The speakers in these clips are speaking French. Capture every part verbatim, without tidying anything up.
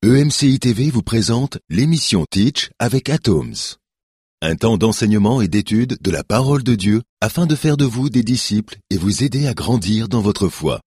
E M C I T V vous présente l'émission Teach avec Atoms. Un temps d'enseignement et d'étude de la parole de Dieu afin de faire de vous des disciples et vous aider à grandir dans votre foi.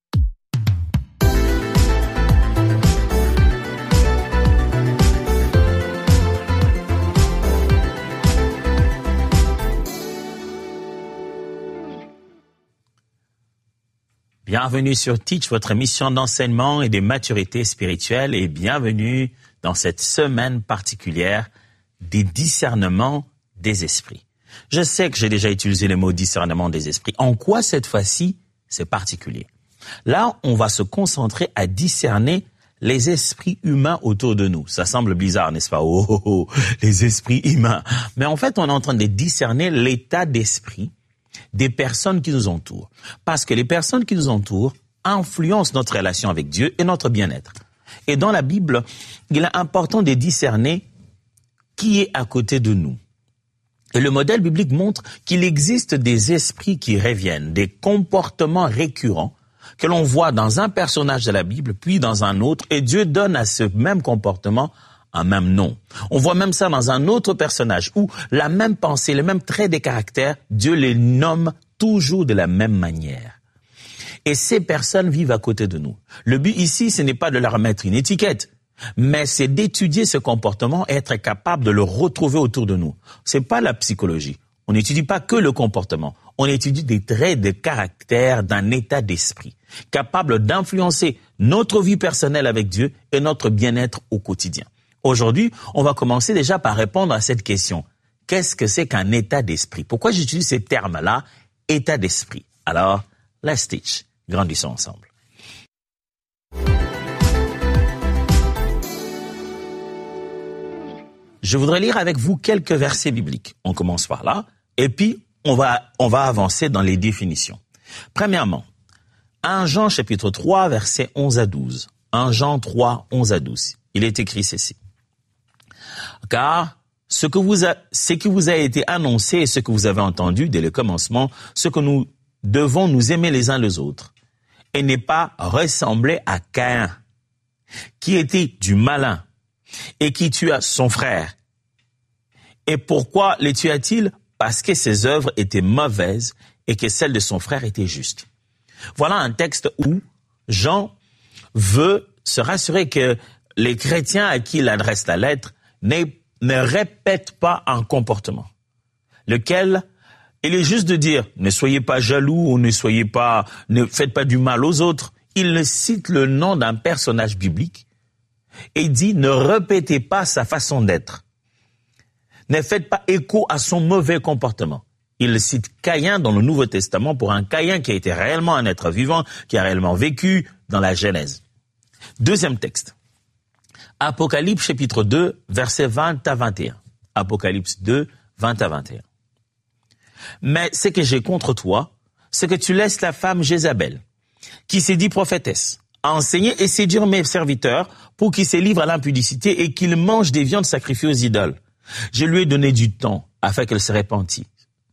Bienvenue sur Teach, votre émission d'enseignement et de maturité spirituelle, et bienvenue dans cette semaine particulière des discernements des esprits. Je sais que j'ai déjà utilisé le mot discernement des esprits. En quoi cette fois-ci c'est particulier? Là, on va se concentrer à discerner les esprits humains autour de nous. Ça semble bizarre, n'est-ce pas? Oh, oh, oh, les esprits humains. Mais en fait, on est en train de discerner l'état d'esprit des personnes qui nous entourent. Parce que les personnes qui nous entourent influencent notre relation avec Dieu et notre bien-être. Et dans la Bible, il est important de discerner qui est à côté de nous. Et le modèle biblique montre qu'il existe des esprits qui reviennent, des comportements récurrents que l'on voit dans un personnage de la Bible, puis dans un autre, et Dieu donne à ce même comportement un même nom. On voit même ça dans un autre personnage où la même pensée, les mêmes traits des caractères, Dieu les nomme toujours de la même manière. Et ces personnes vivent à côté de nous. Le but ici, ce n'est pas de leur mettre une étiquette, mais c'est d'étudier ce comportement et être capable de le retrouver autour de nous. C'est pas la psychologie. On n'étudie pas que le comportement. On étudie des traits de caractère d'un état d'esprit, capable d'influencer notre vie personnelle avec Dieu et notre bien-être au quotidien. Aujourd'hui, on va commencer déjà par répondre à cette question. Qu'est-ce que c'est qu'un état d'esprit? Pourquoi j'utilise ces termes-là, état d'esprit? Alors, let's teach. Grandissons ensemble. Je voudrais lire avec vous quelques versets bibliques. On commence par là, et puis on va, on va avancer dans les définitions. Premièrement, premier Jean chapitre trois, versets onze à douze. premier Jean trois, onze à douze. Il est écrit ceci. Car ce que vous a, ce qui vous a été annoncé et ce que vous avez entendu dès le commencement, ce que nous devons nous aimer les uns les autres, et n'est pas ressembler à Caïn, qui était du malin et qui tua son frère. Et pourquoi les tua-t-il? Parce que ses œuvres étaient mauvaises et que celles de son frère étaient justes. Voilà un texte où Jean veut se rassurer que les chrétiens à qui il adresse la lettre ne, ne répètent pas un comportement, lequel il est juste de dire ne soyez pas jaloux ou ne soyez pas, ne faites pas du mal aux autres. Il cite le nom d'un personnage biblique et dit ne répétez pas sa façon d'être. Ne faites pas écho à son mauvais comportement. Il cite Caïn dans le Nouveau Testament pour un Caïn qui a été réellement un être vivant, qui a réellement vécu dans la Genèse. Deuxième texte. Apocalypse chapitre deux, versets vingt à vingt et un. Apocalypse deux, vingt à vingt et un. Mais ce que j'ai contre toi, c'est que tu laisses la femme Jézabel, qui s'est dit prophétesse, enseigner et séduire mes serviteurs pour qu'ils se livrent à l'impudicité et qu'ils mangent des viandes sacrifiées aux idoles. Je lui ai donné du temps afin qu'elle se repentisse.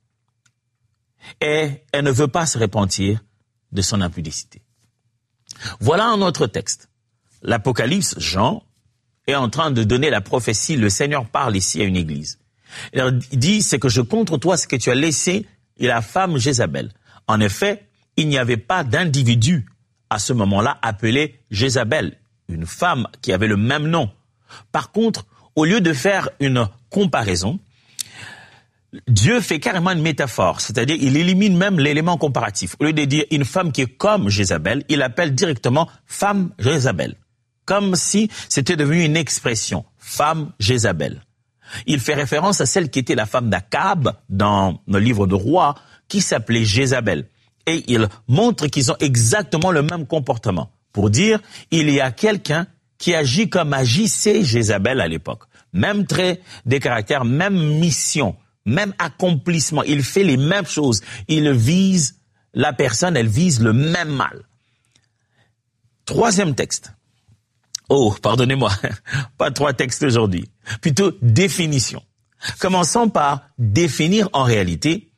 Et elle ne veut pas se repentir de son impudicité. Voilà un autre texte. L'Apocalypse, Jean, est en train de donner la prophétie. Le Seigneur parle ici à une église. Il dit, c'est que je contre toi, ce que tu as laissé la femme Jézabel. En effet, il n'y avait pas d'individu à ce moment-là appelé Jézabel, une femme qui avait le même nom. Par contre, au lieu de faire une comparaison, Dieu fait carrément une métaphore, c'est-à-dire il élimine même l'élément comparatif. Au lieu de dire une femme qui est comme Jézabel, il appelle directement femme Jézabel. Comme si c'était devenu une expression, femme Jézabel. Il fait référence à celle qui était la femme d'Akab dans le livre de Rois, qui s'appelait Jézabel. Et il montre qu'ils ont exactement le même comportement. Pour dire, il y a quelqu'un qui agit comme agissait Jézabel à l'époque. Même trait des caractères, même mission, même accomplissement. Il fait les mêmes choses. Il vise la personne, elle vise le même mal. Troisième texte. Oh, pardonnez-moi, pas trois textes aujourd'hui. Plutôt définition. Commençons par définir en réalité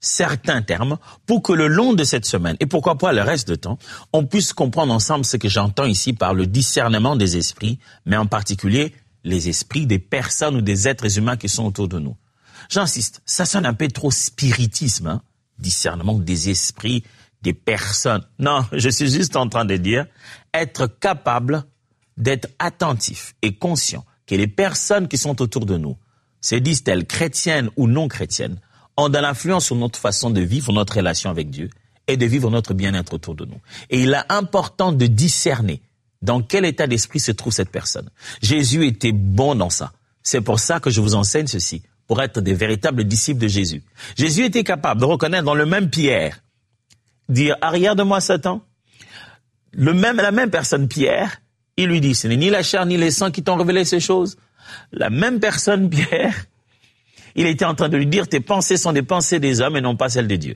certains termes pour que le long de cette semaine, et pourquoi pas le reste de temps, on puisse comprendre ensemble ce que j'entends ici par le discernement des esprits, mais en particulier les esprits des personnes ou des êtres humains qui sont autour de nous. J'insiste, ça sonne un peu trop spiritisme, hein? Discernement des esprits, des personnes. Non, je suis juste en train de dire être capable d'être attentif et conscient que les personnes qui sont autour de nous, se disent-elles chrétiennes ou non chrétiennes, ont de l'influence sur notre façon de vivre notre relation avec Dieu et de vivre notre bien-être autour de nous. Et il est important de discerner dans quel état d'esprit se trouve cette personne. Jésus était bon dans ça. C'est pour ça que je vous enseigne ceci, pour être des véritables disciples de Jésus. Jésus était capable de reconnaître dans le même Pierre, dire « Arrière de moi, Satan ». Le même, la même personne, Pierre, il lui dit « Ce n'est ni la chair ni les sangs qui t'ont révélé ces choses ». La même personne, Pierre, il était en train de lui dire « Tes pensées sont des pensées des hommes et non pas celles de Dieu ».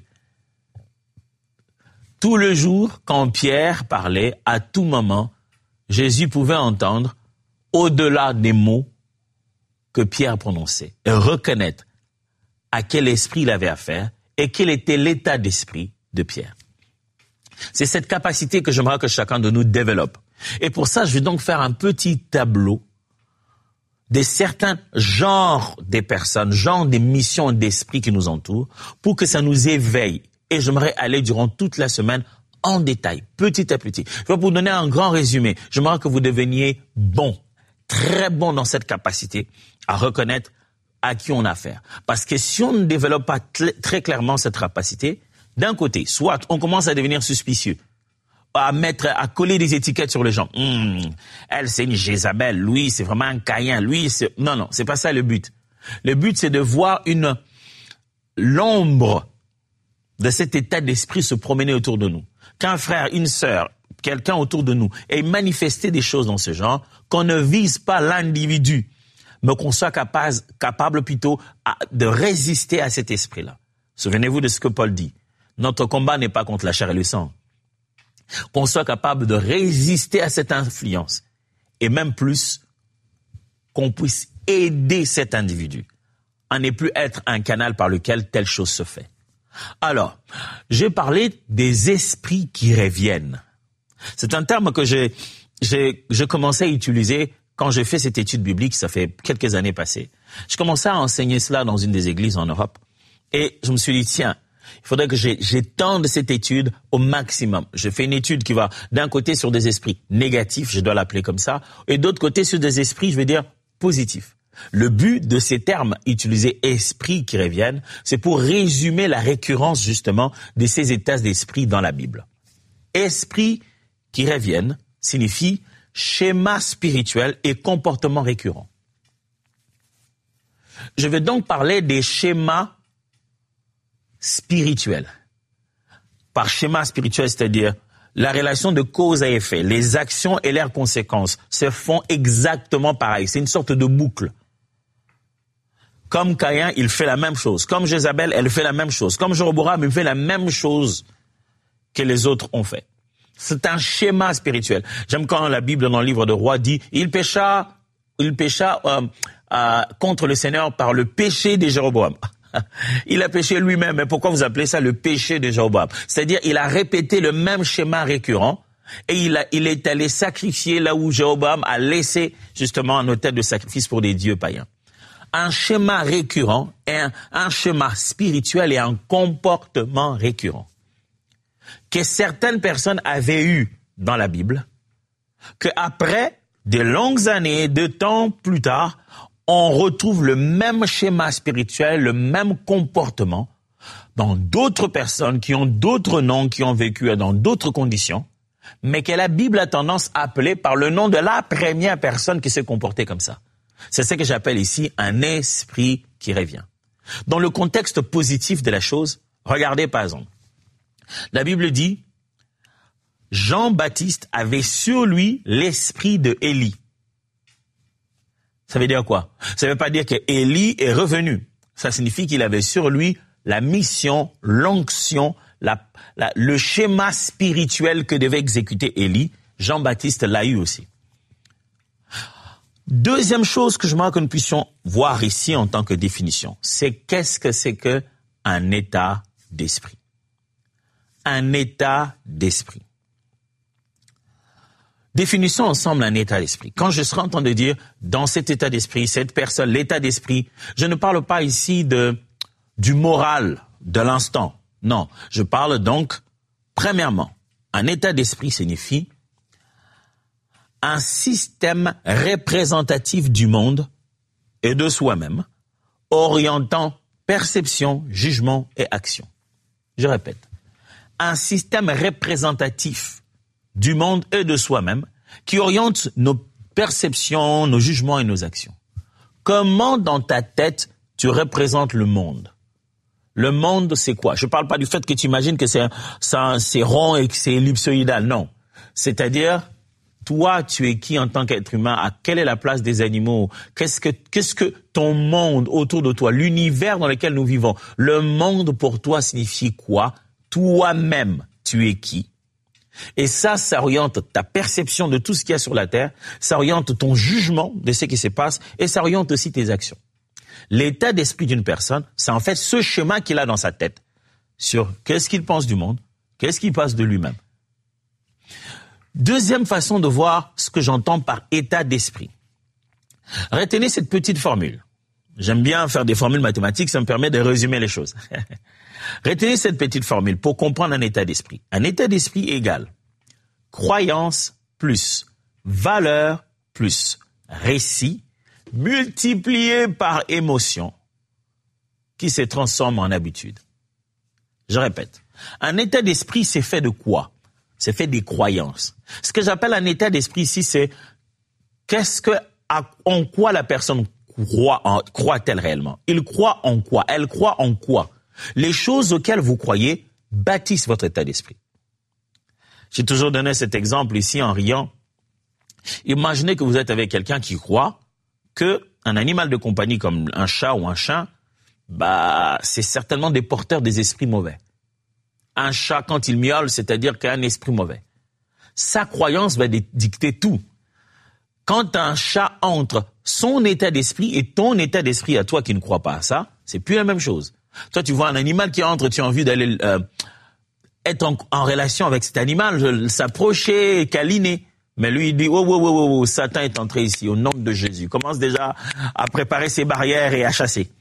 Tout le jour, quand Pierre parlait, à tout moment, Jésus pouvait entendre, au-delà des mots que Pierre prononçait, et reconnaître à quel esprit il avait affaire et quel était l'état d'esprit de Pierre. C'est cette capacité que j'aimerais que chacun de nous développe. Et pour ça, je vais donc faire un petit tableau de certains genres des personnes, genres des missions d'esprit qui nous entourent, pour que ça nous éveille. Et j'aimerais aller durant toute la semaine en détail, petit à petit. Je vais vous donner un grand résumé. J'aimerais que vous deveniez bon, très bon dans cette capacité à reconnaître à qui on a affaire. Parce que si on ne développe pas tl- très clairement cette capacité, d'un côté, soit on commence à devenir suspicieux, à mettre, à coller des étiquettes sur les gens. Hum, elle, c'est une Jézabel. Lui, c'est vraiment un Caïn. Lui, c'est... Non, non, c'est pas ça le but. Le but, c'est de voir une, l'ombre de cet état d'esprit se promener autour de nous. Qu'un frère, une sœur, quelqu'un autour de nous ait manifesté des choses dans ce genre, qu'on ne vise pas l'individu, mais qu'on soit capable, capable plutôt à, de résister à cet esprit-là. Souvenez-vous de ce que Paul dit. Notre combat n'est pas contre la chair et le sang. Qu'on soit capable de résister à cette influence. Et même plus, qu'on puisse aider cet individu à ne plus être un canal par lequel telle chose se fait. Alors, j'ai parlé des esprits qui reviennent. C'est un terme que j'ai, j'ai, j'ai commencé à utiliser quand j'ai fait cette étude biblique, ça fait quelques années passées. Je commençais à enseigner cela dans une des églises en Europe. Et je me suis dit, tiens, il faudrait que j'étende cette étude au maximum. Je fais une étude qui va d'un côté sur des esprits négatifs, je dois l'appeler comme ça, et d'autre côté sur des esprits, je vais dire, positifs. Le but de ces termes utilisés, esprits qui reviennent, c'est pour résumer la récurrence justement de ces états d'esprit dans la Bible. Esprits qui reviennent signifie schéma spirituel et comportement récurrent. Je vais donc parler des schémas spirituels. Par schéma spirituel, c'est-à-dire la relation de cause à effet, les actions et leurs conséquences se font exactement pareil. C'est une sorte de boucle. Comme Caïn, il fait la même chose. Comme Jézabel, elle fait la même chose. Comme Jéroboam, il fait la même chose que les autres ont fait. C'est un schéma spirituel. J'aime quand la Bible, dans le livre de Rois, dit « Il pécha, il pécha euh, euh, contre le Seigneur par le péché de Jéroboam. » Il a péché lui-même. Mais pourquoi vous appelez ça le péché de Jéroboam? C'est-à-dire, il a répété le même schéma récurrent et il, a, il est allé sacrifier là où Jéroboam a laissé justement un autel de sacrifice pour des dieux païens. Un schéma récurrent est un, un schéma spirituel et un comportement récurrent que certaines personnes avaient eu dans la Bible, que après de longues années, de temps plus tard, on retrouve le même schéma spirituel, le même comportement dans d'autres personnes qui ont d'autres noms, qui ont vécu dans d'autres conditions, mais que la Bible a tendance à appeler par le nom de la première personne qui s'est comportée comme ça. C'est ce que j'appelle ici un esprit qui revient. Dans le contexte positif de la chose, regardez par exemple. La Bible dit, Jean-Baptiste avait sur lui l'esprit de Élie. Ça veut dire quoi? Ça ne veut pas dire que Élie est revenu. Ça signifie qu'il avait sur lui la mission, l'onction, la, la, le schéma spirituel que devait exécuter Élie. Jean-Baptiste l'a eu aussi. Deuxième chose que je veux que nous puissions voir ici en tant que définition, c'est qu'est-ce que c'est qu'un état d'esprit. Un état d'esprit. Définissons ensemble un état d'esprit. Quand je serai en train de dire, dans cet état d'esprit, cette personne, l'état d'esprit, je ne parle pas ici de, du moral de l'instant. Non, je parle donc, premièrement, un état d'esprit signifie un système représentatif du monde et de soi-même, orientant perception, jugement et action. Je répète, un système représentatif du monde et de soi-même qui oriente nos perceptions, nos jugements et nos actions. Comment dans ta tête tu représentes le monde? Le monde, c'est quoi? Je ne parle pas du fait que tu imagines que c'est, ça, c'est rond et que c'est ellipsoïdal, non. C'est-à-dire, toi, tu es qui en tant qu'être humain? À quelle est la place des animaux? Qu'est-ce que, qu'est-ce que ton monde autour de toi, l'univers dans lequel nous vivons, le monde pour toi signifie quoi? Toi-même, tu es qui? Et ça, ça oriente ta perception de tout ce qu'il y a sur la terre, ça oriente ton jugement de ce qui se passe et ça oriente aussi tes actions. L'état d'esprit d'une personne, c'est en fait ce schéma qu'il a dans sa tête sur qu'est-ce qu'il pense du monde, qu'est-ce qu'il pense de lui-même. Deuxième façon de voir ce que j'entends par état d'esprit. Retenez cette petite formule. J'aime bien faire des formules mathématiques, ça me permet de résumer les choses. Retenez cette petite formule pour comprendre un état d'esprit. Un état d'esprit égale croyance plus valeur plus récit multiplié par émotion qui se transforme en habitude. Je répète, un état d'esprit, c'est fait de quoi? C'est fait des croyances. Ce que j'appelle un état d'esprit ici, c'est qu'est-ce que, en quoi la personne croit, en, croit-elle réellement? Il croit en quoi? Elle croit en quoi? Les choses auxquelles vous croyez bâtissent votre état d'esprit. J'ai toujours donné cet exemple ici en riant. Imaginez que vous êtes avec quelqu'un qui croit que un animal de compagnie comme un chat ou un chien, bah, c'est certainement des porteurs des esprits mauvais. Un chat, quand il miaule, c'est-à-dire qu'il a un esprit mauvais. Sa croyance va dicter tout. Quand un chat entre, son état d'esprit et ton état d'esprit à toi qui ne crois pas à ça, c'est plus la même chose. Toi, tu vois un animal qui entre, tu as envie d'aller euh, être en, en relation avec cet animal, s'approcher, câliner. Mais lui, il dit, oh, oh, oh, oh, Satan est entré ici, au nom de Jésus. Il commence déjà à préparer ses barrières et à chasser.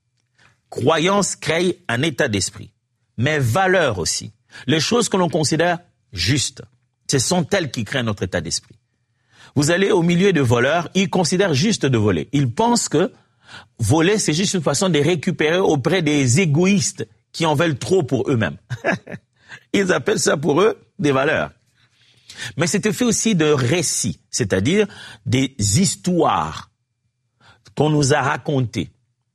Croyance crée un état d'esprit, mais valeurs aussi. Les choses que l'on considère justes, ce sont elles qui créent notre état d'esprit. Vous allez au milieu de voleurs, ils considèrent juste de voler. Ils pensent que voler, c'est juste une façon de récupérer auprès des égoïstes qui en veulent trop pour eux-mêmes. Ils appellent ça pour eux des valeurs. Mais c'était fait aussi de récits, c'est-à-dire des histoires qu'on nous a racontées,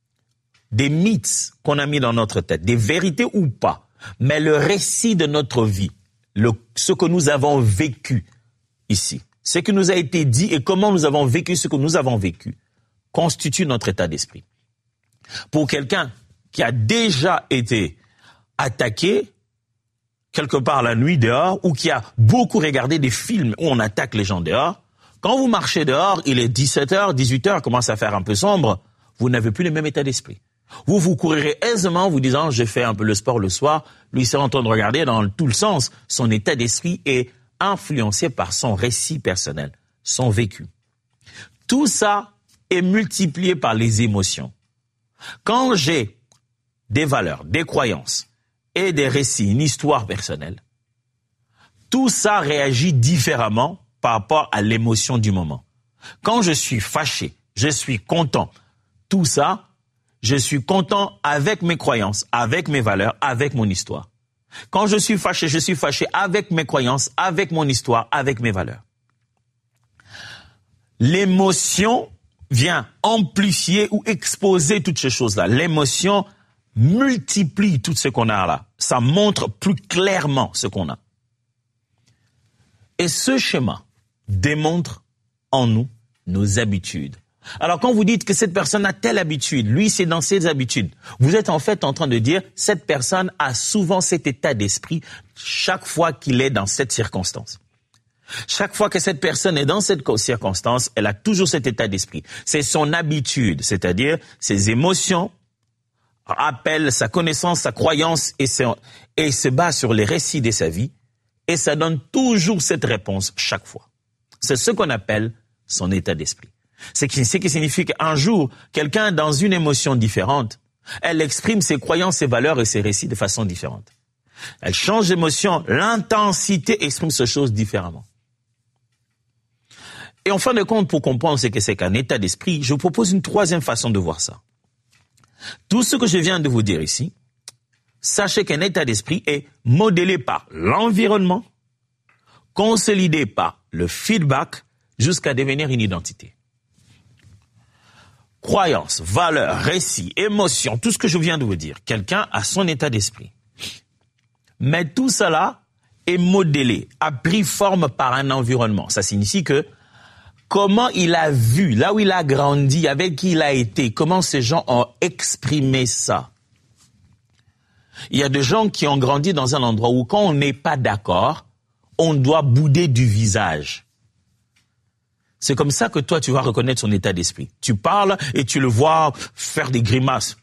des mythes qu'on a mis dans notre tête, des vérités ou pas, mais le récit de notre vie, le, ce que nous avons vécu ici, ce qui nous a été dit et comment nous avons vécu ce que nous avons vécu, constitue notre état d'esprit. Pour quelqu'un qui a déjà été attaqué quelque part la nuit dehors ou qui a beaucoup regardé des films où on attaque les gens dehors, quand vous marchez dehors, il est dix-sept heures, dix-huit heures, commence à faire un peu sombre, vous n'avez plus le même état d'esprit. Vous vous courirez aisément vous disant « j'ai fait un peu le sport le soir », lui c'est en train de regarder dans tout le sens. Son état d'esprit est influencé par son récit personnel, son vécu. Tout ça est multiplié par les émotions. Quand j'ai des valeurs, des croyances et des récits, une histoire personnelle, tout ça réagit différemment par rapport à l'émotion du moment. Quand je suis fâché, je suis content, tout ça, je suis content avec mes croyances, avec mes valeurs, avec mon histoire. Quand je suis fâché, je suis fâché avec mes croyances, avec mon histoire, avec mes valeurs. L'émotion vient amplifier ou exposer toutes ces choses-là. L'émotion multiplie tout ce qu'on a là. Ça montre plus clairement ce qu'on a. Et ce schéma démontre en nous nos habitudes. Alors quand vous dites que cette personne a telle habitude, lui c'est dans ses habitudes, vous êtes en fait en train de dire cette personne a souvent cet état d'esprit chaque fois qu'il est dans cette circonstance. Chaque fois que cette personne est dans cette circonstance, elle a toujours cet état d'esprit. C'est son habitude, c'est-à-dire ses émotions appelle sa connaissance, sa croyance et se, et se base sur les récits de sa vie et ça donne toujours cette réponse chaque fois. C'est ce qu'on appelle son état d'esprit. C'est ce qui signifie qu'un jour, quelqu'un dans une émotion différente, elle exprime ses croyances, ses valeurs et ses récits de façon différente. Elle change d'émotion, l'intensité exprime ces choses différemment. Et en fin de compte, pour comprendre ce que c'est qu'un état d'esprit, je vous propose une troisième façon de voir ça. Tout ce que je viens de vous dire ici, sachez qu'un état d'esprit est modélé par l'environnement, consolidé par le feedback, jusqu'à devenir une identité. Croyances, valeurs, récits, émotions, tout ce que je viens de vous dire, quelqu'un a son état d'esprit. Mais tout cela est modélé, a pris forme par un environnement. Ça signifie que comment il a vu, là où il a grandi, avec qui il a été, comment ces gens ont exprimé ça. Il y a des gens qui ont grandi dans un endroit où quand on n'est pas d'accord, on doit bouder du visage. C'est comme ça que toi, tu vas reconnaître son état d'esprit. Tu parles et tu le vois faire des grimaces.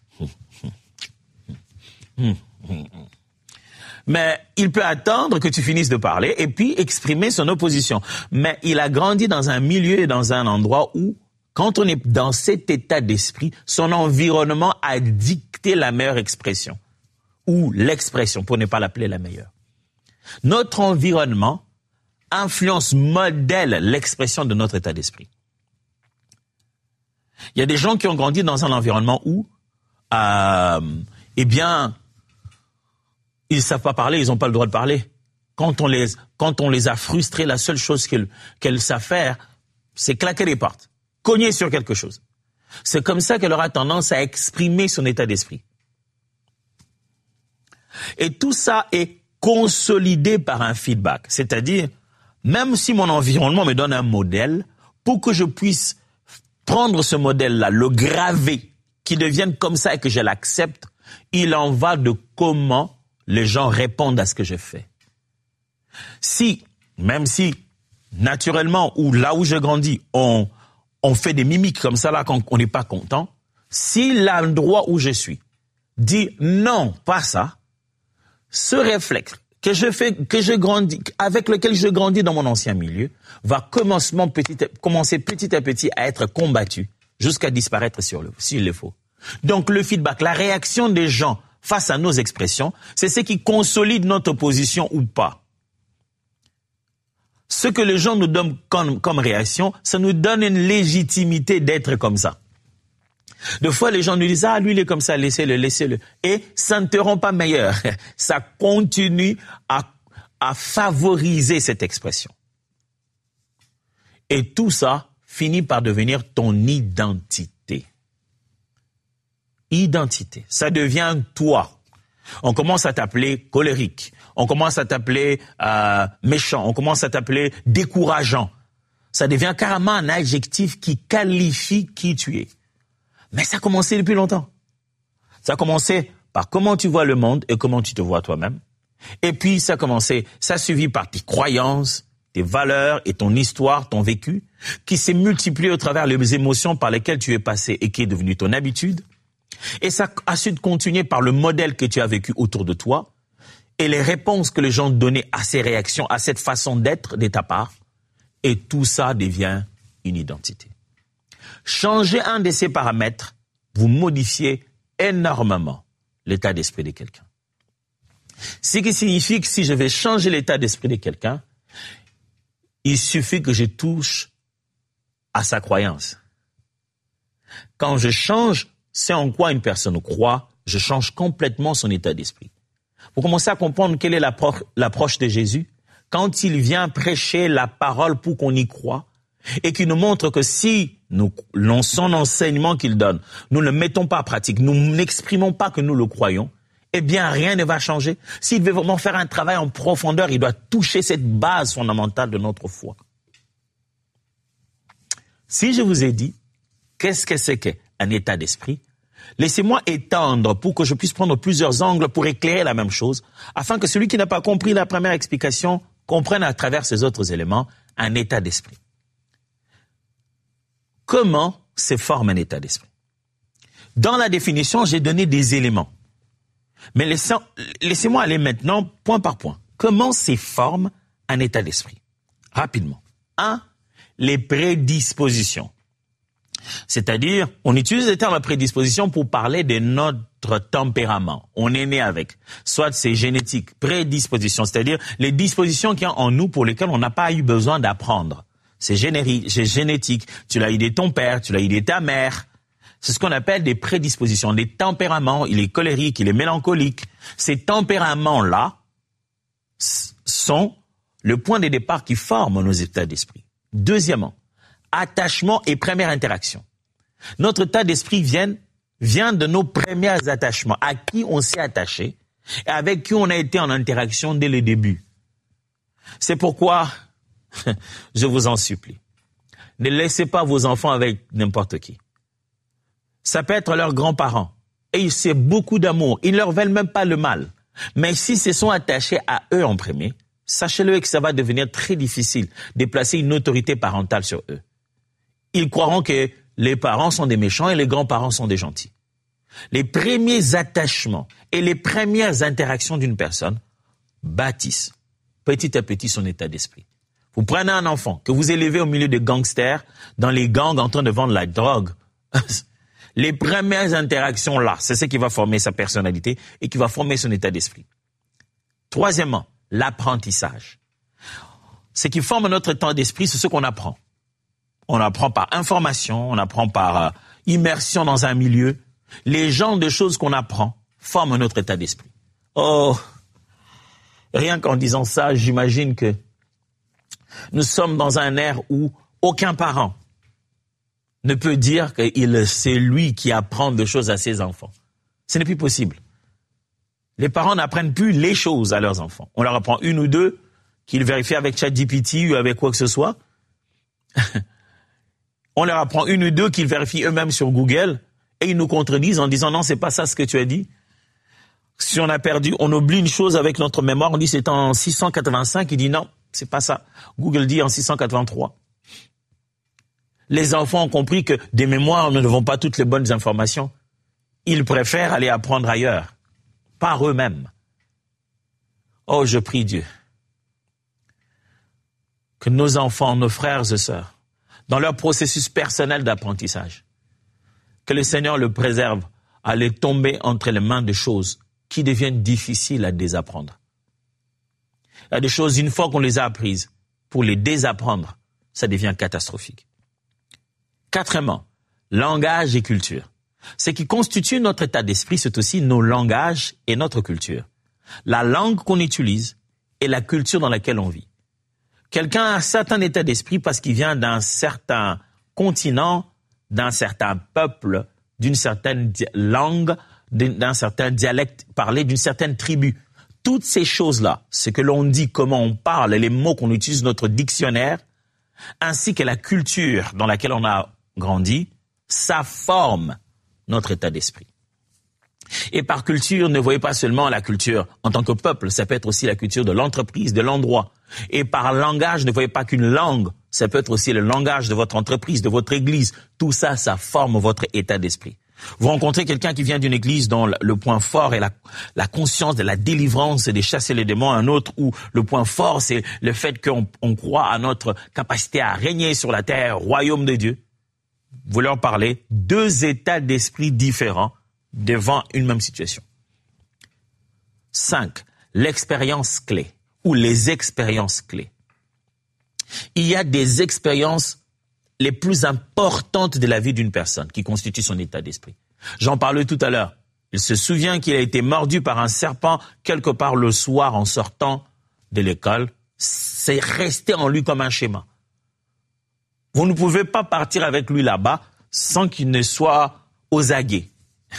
Mais il peut attendre que tu finisses de parler et puis exprimer son opposition. Mais il a grandi dans un milieu et dans un endroit où, quand on est dans cet état d'esprit, son environnement a dicté la meilleure expression. Ou l'expression, pour ne pas l'appeler la meilleure. Notre environnement influence, modèle l'expression de notre état d'esprit. Il y a des gens qui ont grandi dans un environnement où, euh, eh bien, ils ne savent pas parler, ils n'ont pas le droit de parler. Quand on les, quand on les a frustrés, la seule chose qu'elles, qu'elles savent faire, c'est claquer les portes, cogner sur quelque chose. C'est comme ça qu'elle aura tendance à exprimer son état d'esprit. Et tout ça est consolidé par un feedback, c'est-à-dire, même si mon environnement me donne un modèle, pour que je puisse prendre ce modèle-là, le graver, qu'il devienne comme ça et que je l'accepte, il en va de comment les gens répondent à ce que je fais. Si, même si, naturellement, ou là où je grandis, on, on fait des mimiques comme ça là quand on n'est pas content, si l'endroit où je suis dit non, pas ça, ce réflexe que je fais, que je grandis, avec lequel je grandis dans mon ancien milieu, va commencement petit, commencer petit à petit à être combattu jusqu'à disparaître sur le, s'il le faut. Donc le feedback, la réaction des gens face à nos expressions, c'est ce qui consolide notre position ou pas. Ce que les gens nous donnent comme, comme réaction, ça nous donne une légitimité d'être comme ça. Des fois, les gens nous disent « Ah, lui, il est comme ça, laissez-le, laissez-le. » Et ça ne te rend pas meilleur. Ça continue à, à favoriser cette expression. Et tout ça finit par devenir ton identité. Identité. Ça devient toi. On commence à t'appeler colérique. On commence à t'appeler euh, méchant. On commence à t'appeler décourageant. Ça devient carrément un adjectif qui qualifie qui tu es. Mais ça a commencé depuis longtemps. Ça a commencé par comment tu vois le monde et comment tu te vois toi-même. Et puis ça a commencé, ça a suivi par tes croyances, tes valeurs et ton histoire, ton vécu, qui s'est multiplié au travers les émotions par lesquelles tu es passé et qui est devenu ton habitude. Et ça a su continuer par le modèle que tu as vécu autour de toi et les réponses que les gens donnaient à ces réactions, à cette façon d'être de ta part. Et tout ça devient une identité. Changer un de ces paramètres, vous modifiez énormément l'état d'esprit de quelqu'un. Ce qui signifie que si je vais changer l'état d'esprit de quelqu'un, il suffit que je touche à sa croyance. Quand je change, c'est en quoi une personne croit, je change complètement son état d'esprit. Vous commencez à comprendre quelle est l'approche, l'approche de Jésus. Quand il vient prêcher la parole pour qu'on y croie, et qui nous montre que si nous, son enseignement qu'il donne, nous ne le mettons pas en pratique, nous n'exprimons pas que nous le croyons, eh bien rien ne va changer. S'il veut vraiment faire un travail en profondeur, il doit toucher cette base fondamentale de notre foi. Si je vous ai dit, qu'est-ce que c'est qu'un état d'esprit? Laissez-moi étendre pour que je puisse prendre plusieurs angles pour éclairer la même chose, afin que celui qui n'a pas compris la première explication comprenne à travers ces autres éléments un état d'esprit. Comment se forme un état d'esprit? Dans la définition, j'ai donné des éléments. Mais laissez, laissez-moi aller maintenant point par point. Comment se forme un état d'esprit? Rapidement. Un, les prédispositions. C'est-à-dire, on utilise le terme prédisposition pour parler de notre tempérament. On est né avec. Soit c'est génétique, prédisposition, c'est-à-dire les dispositions qu'il y a en nous pour lesquelles on n'a pas eu besoin d'apprendre. C'est générique, c'est génétique. Tu l'as eu de ton père, tu l'as eu de ta mère. C'est ce qu'on appelle des prédispositions, des tempéraments. Il est colérique, il est mélancolique. Ces tempéraments-là sont le point de départ qui forme nos états d'esprit. Deuxièmement, attachement et première interaction. Notre état d'esprit vient, vient de nos premiers attachements, à qui on s'est attaché et avec qui on a été en interaction dès le début. C'est pourquoi, je vous en supplie, ne laissez pas vos enfants avec n'importe qui. Ça peut être leurs grands-parents et c'est beaucoup d'amour. Ils ne leur veulent même pas le mal. Mais s'ils se sont attachés à eux en premier, sachez-le que ça va devenir très difficile de placer une autorité parentale sur eux. Ils croiront que les parents sont des méchants et les grands-parents sont des gentils. Les premiers attachements et les premières interactions d'une personne bâtissent petit à petit son état d'esprit. Vous prenez un enfant que vous élevez au milieu de gangsters, dans les gangs en train de vendre la drogue. Les premières interactions là, c'est ce qui va former sa personnalité et qui va former son état d'esprit. Troisièmement, l'apprentissage. Ce qui forme notre état d'esprit, c'est ce qu'on apprend. On apprend par information, on apprend par euh, immersion dans un milieu. Les genres de choses qu'on apprend forment notre état d'esprit. Oh, rien qu'en disant ça, j'imagine que nous sommes dans un ère où aucun parent ne peut dire que c'est lui qui apprend des choses à ses enfants. Ce n'est plus possible. Les parents n'apprennent plus les choses à leurs enfants. On leur apprend une ou deux qu'ils vérifient avec ChatGPT ou avec quoi que ce soit. On leur apprend une ou deux qu'ils vérifient eux-mêmes sur Google et ils nous contredisent en disant non, c'est pas ça ce que tu as dit. Si on a perdu, on oublie une chose avec notre mémoire, on dit c'est en six cent quatre-vingt-cinq, il dit non, c'est pas ça. Google dit en six cent quatre-vingt-trois. Les enfants ont compris que des mémoires ne vont pas toutes les bonnes informations. Ils préfèrent aller apprendre ailleurs, par eux-mêmes. Oh, je prie Dieu que nos enfants, nos frères et sœurs, dans leur processus personnel d'apprentissage, que le Seigneur le préserve à les tomber entre les mains de choses qui deviennent difficiles à désapprendre. Il y a des choses, une fois qu'on les a apprises, pour les désapprendre, ça devient catastrophique. Quatrièmement, langage et culture. Ce qui constitue notre état d'esprit, c'est aussi nos langages et notre culture. La langue qu'on utilise et la culture dans laquelle on vit. Quelqu'un a un certain état d'esprit parce qu'il vient d'un certain continent, d'un certain peuple, d'une certaine langue, d'un certain dialecte parlé, d'une certaine tribu. Toutes ces choses-là, ce que l'on dit, comment on parle, les mots qu'on utilise dans notre dictionnaire, ainsi que la culture dans laquelle on a grandi, ça forme notre état d'esprit. Et par culture, ne voyez pas seulement la culture en tant que peuple, ça peut être aussi la culture de l'entreprise, de l'endroit. Et par langage, ne voyez pas qu'une langue, ça peut être aussi le langage de votre entreprise, de votre église. Tout ça, ça forme votre état d'esprit. Vous rencontrez quelqu'un qui vient d'une église dont le point fort est la, la conscience de la délivrance et de chasser les démons, un autre où le point fort, c'est le fait qu'on on croit à notre capacité à régner sur la terre, royaume de Dieu. Vous leur parlez deux états d'esprit différents devant une même situation. Cinq, l'expérience clé ou les expériences clés. Il y a des expériences les plus importantes de la vie d'une personne qui constituent son état d'esprit. J'en parlais tout à l'heure. Il se souvient qu'il a été mordu par un serpent quelque part le soir en sortant de l'école. C'est resté en lui comme un schéma. Vous ne pouvez pas partir avec lui là-bas sans qu'il ne soit aux aguets.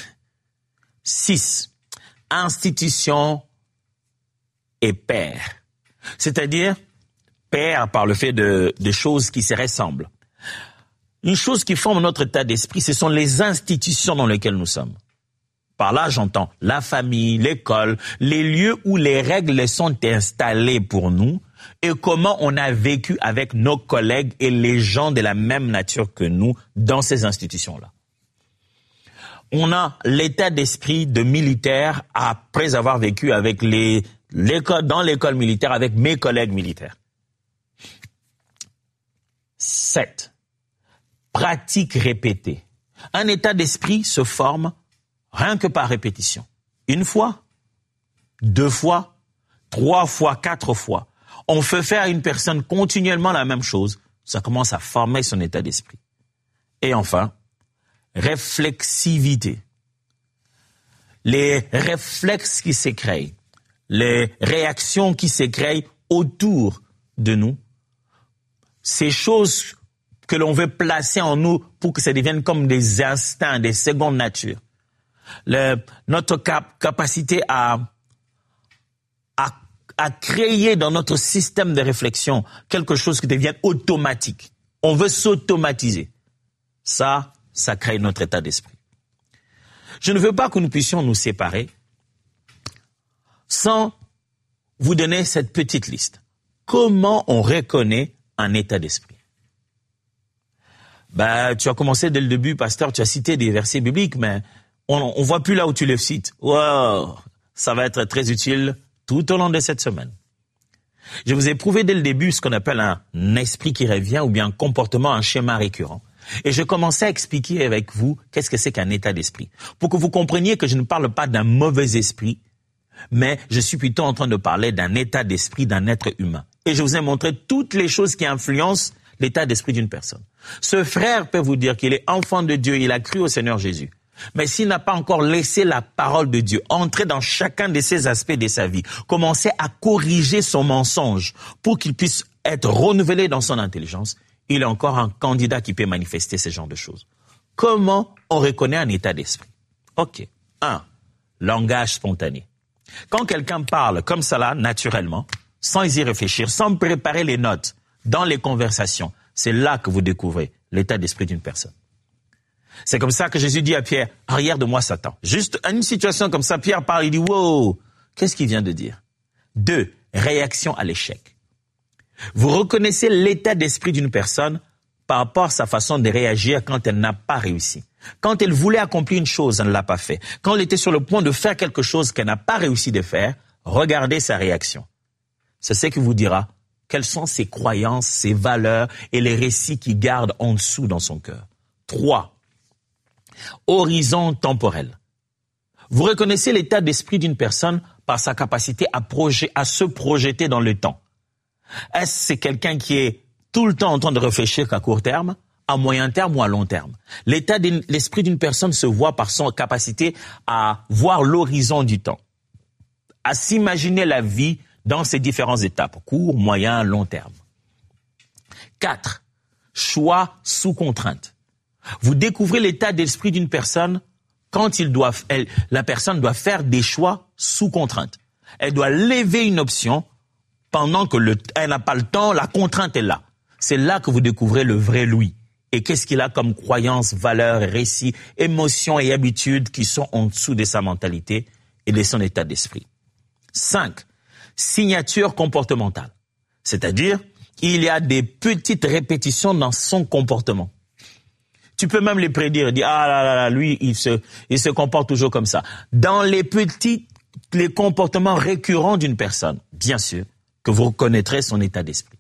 Six, institution et père. C'est-à-dire, père par le fait de, de choses qui se ressemblent. Une chose qui forme notre état d'esprit, ce sont les institutions dans lesquelles nous sommes. Par là, j'entends la famille, l'école, les lieux où les règles sont installées pour nous et comment on a vécu avec nos collègues et les gens de la même nature que nous dans ces institutions-là. on a l'état d'esprit de militaire après avoir vécu avec les, l'école, dans l'école militaire avec mes collègues militaires. Sept. Pratique répétée. Un état d'esprit se forme rien que par répétition. Une fois, deux fois, trois fois, quatre fois. On fait faire à une personne continuellement la même chose. Ça commence à former son état d'esprit. Et enfin, réflexivité. Les réflexes qui s'écréent, les réactions qui s'écréent autour de nous, ces choses que l'on veut placer en nous pour que ça devienne comme des instincts, des secondes natures. Le, notre cap, capacité à, à, à créer dans notre système de réflexion quelque chose qui devienne automatique. On veut s'automatiser. Ça, ça crée notre état d'esprit. Je ne veux pas que nous puissions nous séparer sans vous donner cette petite liste. Comment on reconnaît un état d'esprit? Ben, tu as commencé dès le début, pasteur, tu as cité des versets bibliques, mais on ne voit plus là où tu les cites. Wow, ça va être très utile tout au long de cette semaine. Je vous ai prouvé dès le début ce qu'on appelle un esprit qui revient ou bien un comportement, un schéma récurrent. Et je commençais à expliquer avec vous qu'est-ce que c'est qu'un état d'esprit. Pour que vous compreniez que je ne parle pas d'un mauvais esprit, mais je suis plutôt en train de parler d'un état d'esprit d'un être humain. Et je vous ai montré toutes les choses qui influencent l'état d'esprit d'une personne. Ce frère peut vous dire qu'il est enfant de Dieu, il a cru au Seigneur Jésus. Mais s'il n'a pas encore laissé la parole de Dieu entrer dans chacun de ces aspects de sa vie, commencer à corriger son mensonge pour qu'il puisse être renouvelé dans son intelligence, il est encore un candidat qui peut manifester ce genre de choses. Comment on reconnaît un état d'esprit? Ok. Un, langage spontané. Quand quelqu'un parle comme ça là, naturellement, sans y réfléchir, sans préparer les notes dans les conversations, c'est là que vous découvrez l'état d'esprit d'une personne. C'est comme ça que Jésus dit à Pierre, arrière de moi Satan. Juste une situation comme ça, Pierre parle, il dit, wow, qu'est-ce qu'il vient de dire? Deux, réaction à l'échec. Vous reconnaissez l'état d'esprit d'une personne par rapport à sa façon de réagir quand elle n'a pas réussi. Quand elle voulait accomplir une chose, elle ne l'a pas fait. Quand elle était sur le point de faire quelque chose qu'elle n'a pas réussi de faire, regardez sa réaction. C'est ce qui vous dira quelles sont ses croyances, ses valeurs et les récits qu'il garde en dessous dans son cœur. Trois, horizon temporel. Vous reconnaissez l'état d'esprit d'une personne par sa capacité à, projet, à se projeter dans le temps. Est-ce que c'est quelqu'un qui est tout le temps en train de réfléchir qu'à court terme, à moyen terme ou à long terme? L'état de l'esprit d'une personne se voit par son capacité à voir l'horizon du temps, à s'imaginer la vie dans ses différentes étapes, court, moyen, long terme. Quatre, choix sous contrainte. Vous découvrez l'état d'esprit d'une personne quand il doit, elle, la personne doit faire des choix sous contrainte. Elle doit lever une option pendant que le, elle n'a pas le temps, la contrainte est là. C'est là que vous découvrez le vrai Louis. Et qu'est-ce qu'il a comme croyances, valeurs, récits, émotions et habitudes qui sont en dessous de sa mentalité et de son état d'esprit. Cinq, signature comportementale. C'est-à-dire, il y a des petites répétitions dans son comportement. Tu peux même les prédire et dire, ah là là là, lui, il se, il se comporte toujours comme ça. Dans les petits, les comportements récurrents d'une personne, bien sûr, que vous reconnaîtrez son état d'esprit.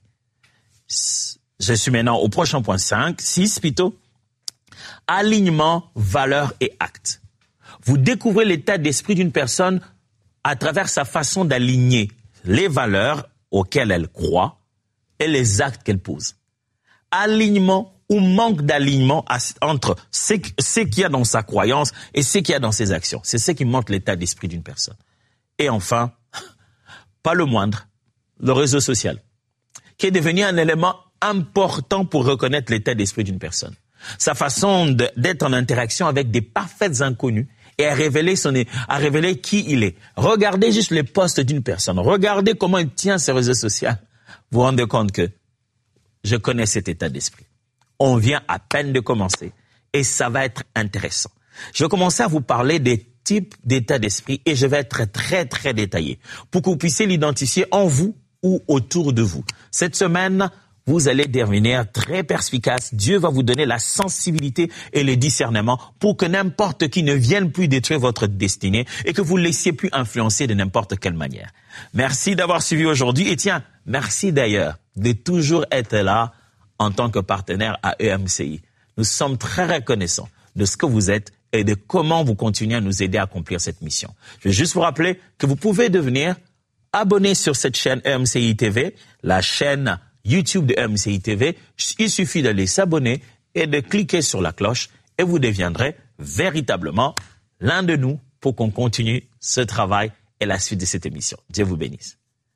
Je suis maintenant au prochain point cinq, six plutôt. Alignement, valeurs et actes. Vous découvrez l'état d'esprit d'une personne à travers sa façon d'aligner les valeurs auxquelles elle croit et les actes qu'elle pose. Alignement ou manque d'alignement entre ce, ce qu'il y a dans sa croyance et ce qu'il y a dans ses actions. C'est ce qui montre l'état d'esprit d'une personne. Et enfin, pas le moindre, le réseau social, qui est devenu un élément important pour reconnaître l'état d'esprit d'une personne. Sa façon de, d'être en interaction avec des parfaits inconnus et à révéler, son, à révéler qui il est. Regardez juste les posts d'une personne. Regardez comment il tient ses réseaux sociaux. Vous vous rendez compte que je connais cet état d'esprit. On vient à peine de commencer et ça va être intéressant. Je vais commencer à vous parler des types d'état d'esprit et je vais être très, très détaillé pour que vous puissiez l'identifier en vous ou autour de vous. Cette semaine, vous allez devenir très perspicace. Dieu va vous donner la sensibilité et le discernement pour que n'importe qui ne vienne plus détruire votre destinée et que vous ne laissiez plus influencer de n'importe quelle manière. Merci d'avoir suivi aujourd'hui et tiens, merci d'ailleurs de toujours être là en tant que partenaire à E M C I. Nous sommes très reconnaissants de ce que vous êtes et de comment vous continuez à nous aider à accomplir cette mission. Je vais juste vous rappeler que vous pouvez devenir abonné sur cette chaîne E M C I T V, la chaîne YouTube de E M C I T V. Il suffit d'aller s'abonner et de cliquer sur la cloche et vous deviendrez véritablement l'un de nous pour qu'on continue ce travail et la suite de cette émission. Dieu vous bénisse.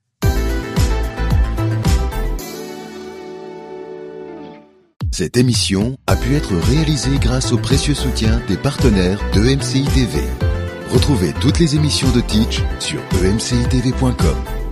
Cette émission a pu être réalisée grâce au précieux soutien des partenaires de E M C I T V. Retrouvez toutes les émissions de Teach sur e m c i t v point com.